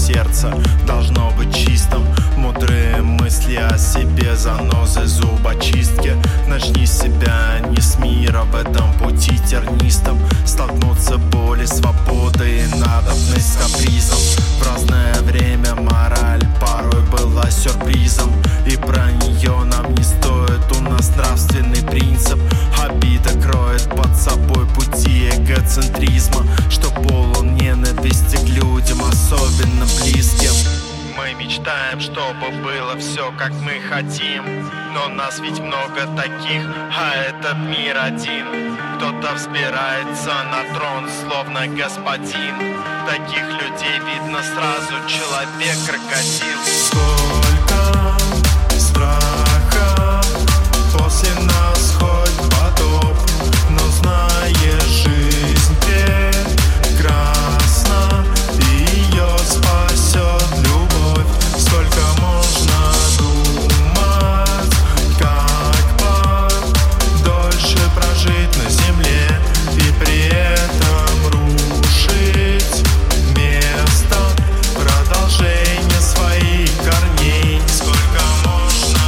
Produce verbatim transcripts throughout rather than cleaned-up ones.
сердце должно быть чистым. Мудрые мысли о себе, занозы зубочистки. Начни с себя, не с мира в этом пути тернистом. Столкнуться боли, свободы и надобность с капризом. В разное время мораль порой была сюрпризом, и про нее нам не стоит. У нас нравственный принцип. Обида кроет под собой пути эгоцентризма, что полон ненависти к людям, особенно близким. Мы мечтаем, чтобы было все, как мы хотим, но нас ведь много таких, а этот мир один. Кто-то взбирается на трон, словно господин. Таких людей видно сразу, человек-крокодил. Сколько страха после нас хоть потоп, но знаешь, жизнь прекрасна, и ее спасет любовь. Сколько можно думать, как подольше прожить на земле, и при этом рушить место продолжения своих корней. Сколько можно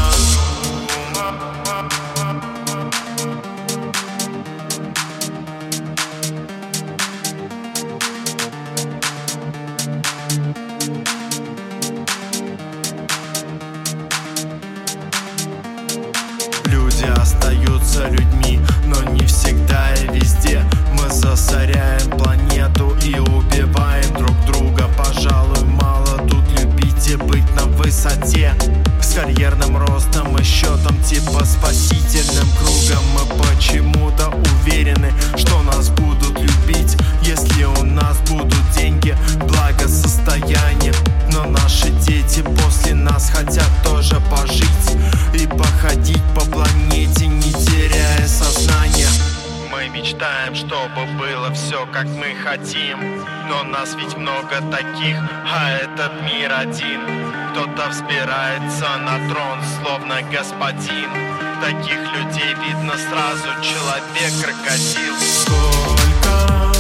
Люди остаются людьми, но не всегда и везде. Мы засоряем планету и убиваем друг друга. Пожалуй, мало тут любить и быть на высоте, с карьерным ростом и счетом типа спасительным кругом. Мы почему-то уверены, что нас будут любить, если у нас будут деньги, благосостояние. Но наши дети после нас хотят тоже пожить и походить по планете, не теряя сознания. Мы мечтаем, чтобы было все, как мы хотим, но нас ведь много таких, а этот мир один. Кто-то взбирается на трон, словно господин. Таких людей видно сразу, человек-крокодил. сколько